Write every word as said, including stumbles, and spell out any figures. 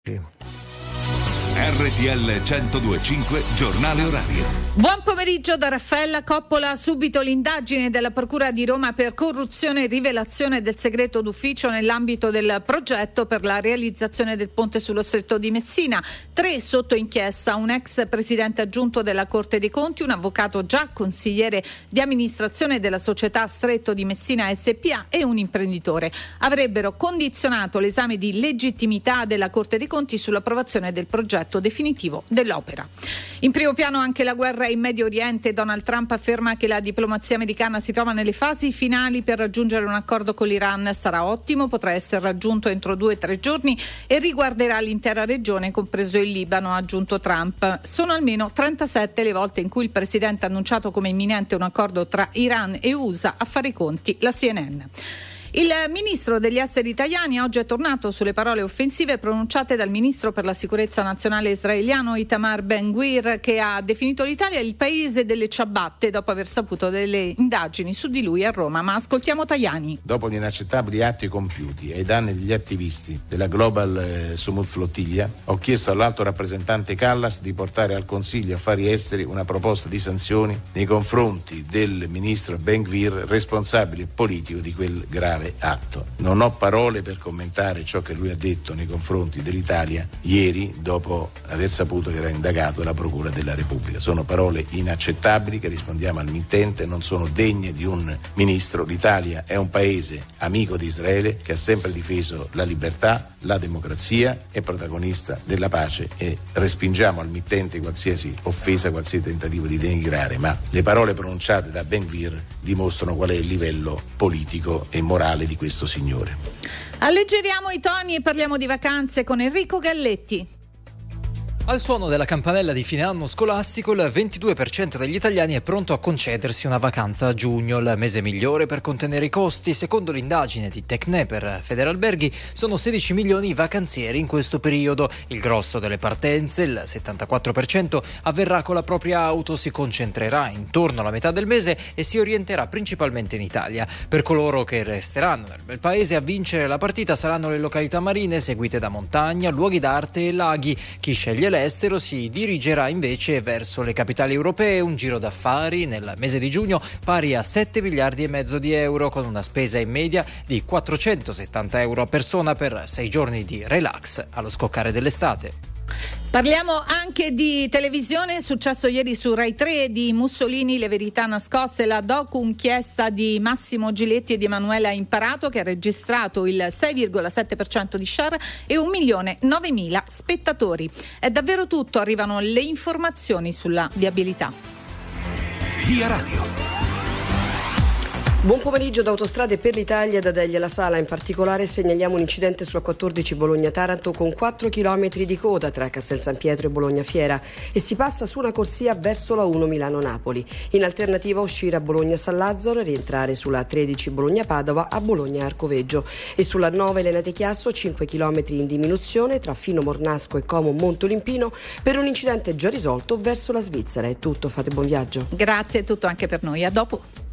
R T L centodue e cinque Giornale Orario. Buon pomeriggio da Raffaella Coppola. Subito l'indagine della Procura di Roma per corruzione e rivelazione del segreto d'ufficio nell'ambito del progetto per la realizzazione del ponte sullo Stretto di Messina. Tre sotto inchiesta: un ex presidente aggiunto della Corte dei Conti, un avvocato già consigliere di amministrazione della società Stretto di Messina S P A e un imprenditore. Avrebbero condizionato l'esame di legittimità della Corte dei Conti sull'approvazione del progetto definitivo dell'opera. In primo piano anche la guerra in Medio Oriente. Donald Trump afferma che la diplomazia americana si trova nelle fasi finali per raggiungere un accordo con l'Iran. Sarà ottimo, potrà essere raggiunto entro due o tre giorni e riguarderà l'intera regione, compreso il Libano, ha aggiunto Trump. Sono almeno trentasette le volte in cui il presidente ha annunciato come imminente un accordo tra Iran e U S A, a fare i conti la C N N. Il ministro degli esteri italiani oggi è tornato sulle parole offensive pronunciate dal ministro per la sicurezza nazionale israeliano Itamar Ben-Gvir, che ha definito l'Italia il paese delle ciabatte dopo aver saputo delle indagini su di lui a Roma. Ma ascoltiamo Tajani. Dopo gli inaccettabili atti compiuti ai danni degli attivisti della Global eh, Sumut Flottiglia, ho chiesto all'alto rappresentante Callas di portare al Consiglio Affari Esteri una proposta di sanzioni nei confronti del ministro Ben-Gvir, responsabile politico di quel grave atto. Non ho parole per commentare ciò che lui ha detto nei confronti dell'Italia ieri, dopo aver saputo che era indagato alla Procura della Repubblica. Sono parole inaccettabili che rispondiamo al mittente, non sono degne di un ministro. L'Italia è un paese amico di Israele che ha sempre difeso la libertà, la democrazia, è protagonista della pace e respingiamo al mittente qualsiasi offesa, qualsiasi tentativo di denigrare, ma le parole pronunciate da Ben-Gvir dimostrano qual è il livello politico e morale di questo signore. Alleggeriamo i toni e parliamo di vacanze con Enrico Galletti. Al suono della campanella di fine anno scolastico, il ventidue per cento degli italiani è pronto a concedersi una vacanza a giugno, il mese migliore per contenere i costi. Secondo l'indagine di Tecne per Federalberghi, sono sedici milioni i vacanzieri in questo periodo. Il grosso delle partenze, il settantaquattro per cento, avverrà con la propria auto, si concentrerà intorno alla metà del mese e si orienterà principalmente in Italia. Per coloro che resteranno nel bel paese, a vincere la partita saranno le località marine, seguite da montagna, luoghi d'arte e laghi. Chi sceglie l'estero si dirigerà invece verso le capitali europee, un giro d'affari nel mese di giugno pari a sette miliardi e mezzo di euro, con una spesa in media di quattrocentosettanta euro a persona per sei giorni di relax allo scoccare dell'estate. Parliamo anche di televisione. È successo ieri su Rai tre di Mussolini, le verità nascoste, la docu-inchiesta di Massimo Giletti e di Emanuela Imparato, che ha registrato il sei virgola sette per cento di share e un milione novemila spettatori. È davvero tutto, arrivano le informazioni sulla viabilità. Via Radio. Buon pomeriggio da Autostrade per l'Italia, da Deglia La Sala. In particolare segnaliamo un incidente sulla quattordici Bologna-Taranto con quattro chilometri di coda tra Castel San Pietro e Bologna Fiera e si passa su una corsia verso la uno Milano-Napoli. In alternativa uscire a Bologna-San Lazzaro e rientrare sulla tredici Bologna-Padova a Bologna-Arcoveggio. E sulla nove Lenate Chiasso cinque chilometri in diminuzione tra Fino Mornasco e Como Montolimpino per un incidente già risolto verso la Svizzera. È tutto, fate buon viaggio. Grazie, è tutto anche per noi, a dopo.